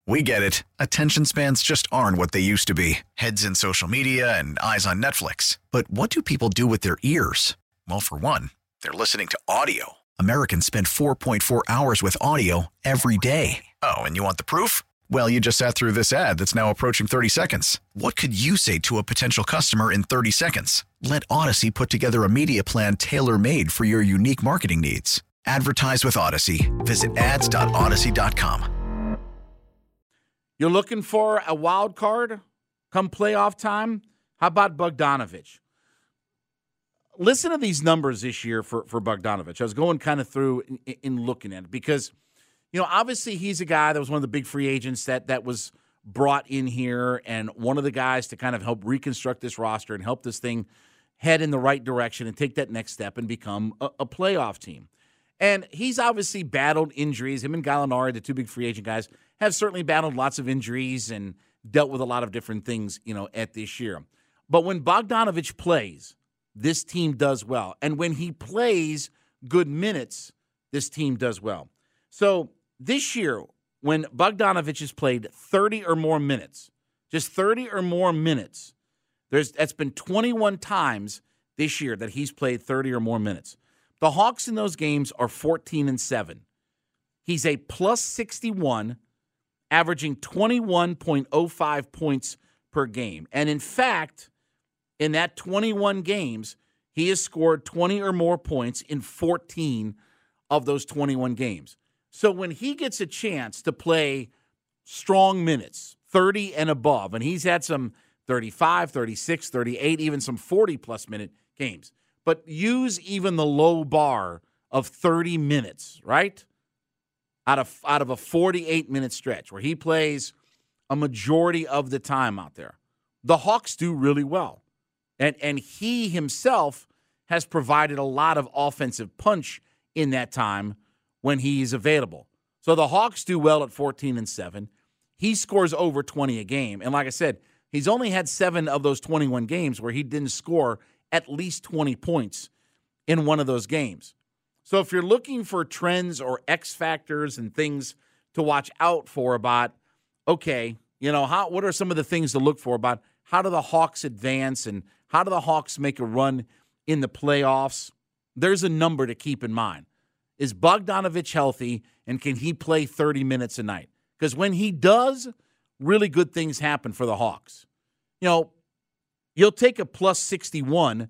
We get it. Attention spans just aren't what they used to be. Heads in social media and eyes on Netflix. But what do people do with their ears? Well, for one, they're listening to audio. Americans spend 4.4 hours with audio every day. Oh, and you want the proof? Well, you just sat through this ad that's now approaching 30 seconds. What could you say to a potential customer in 30 seconds? Let Odyssey put together a media plan tailor-made for your unique marketing needs. Advertise with Odyssey. Visit ads.odyssey.com. You're looking for a wild card come playoff time? How about Bogdanovich? Listen to these numbers this year for Bogdanovich. I was going kind of through in looking at it because, obviously he's a guy that was one of the big free agents that was brought in here and one of the guys to kind of help reconstruct this roster and help this thing head in the right direction and take that next step and become a playoff team. And he's obviously battled injuries. Him and Gallinari, the two big free agent guys, have certainly battled lots of injuries and dealt with a lot of different things, at this year. But when Bogdanovich plays, this team does well. And when he plays good minutes, this team does well. So this year, when Bogdanovich has played 30 or more minutes, just 30 or more minutes, that's been 21 times this year that he's played 30 or more minutes. The Hawks in those games are 14-7. He's a plus 61, averaging 21.05 points per game. And in fact, in that 21 games, he has scored 20 or more points in 14 of those 21 games. So when he gets a chance to play strong minutes, 30 and above, and he's had some 35, 36, 38, even some 40-plus minute games, but use even the low bar of 30 minutes, right? Out of a 48-minute stretch where he plays a majority of the time out there. The Hawks do really well. And he himself has provided a lot of offensive punch in that time when he's available. So the Hawks do well at 14-7. He scores over 20 a game. And like I said, he's only had 7 of those 21 games where he didn't score at least 20 points in one of those games. So if you're looking for trends or X factors and things to watch out for about, okay, what are some of the things to look for about how do the Hawks advance and how do the Hawks make a run in the playoffs? There's a number to keep in mind. Is Bogdanovich healthy, and can he play 30 minutes a night? Because when he does, really good things happen for the Hawks. You'll take a plus 61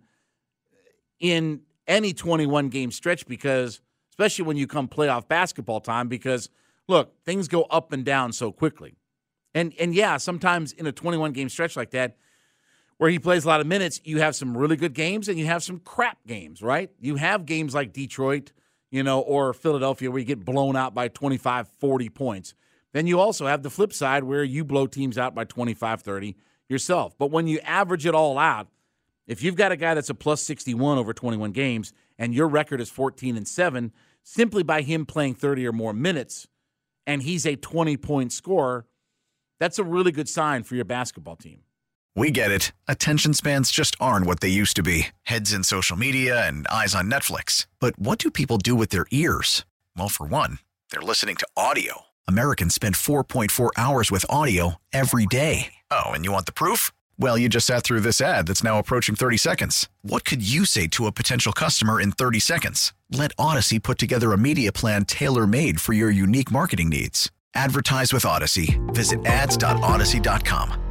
in any 21-game stretch because, especially when you come playoff basketball time, because, look, things go up and down so quickly. And yeah, sometimes in a 21-game stretch like that, where he plays a lot of minutes, you have some really good games and you have some crap games, right? You have games like Detroit, or Philadelphia where you get blown out by 25, 40 points. Then you also have the flip side where you blow teams out by 25, 30 yourself. But when you average it all out, if you've got a guy that's a plus 61 over 21 games and your record is 14-7, simply by him playing 30 or more minutes and he's a 20-point scorer, that's a really good sign for your basketball team. We get it. Attention spans just aren't what they used to be. Heads in social media and eyes on Netflix. But what do people do with their ears? Well, for one, they're listening to audio. Americans spend 4.4 hours with audio every day. Oh, and you want the proof? Well, you just sat through this ad that's now approaching 30 seconds. What could you say to a potential customer in 30 seconds? Let Odyssey put together a media plan tailor-made for your unique marketing needs. Advertise with Odyssey. Visit ads.odyssey.com.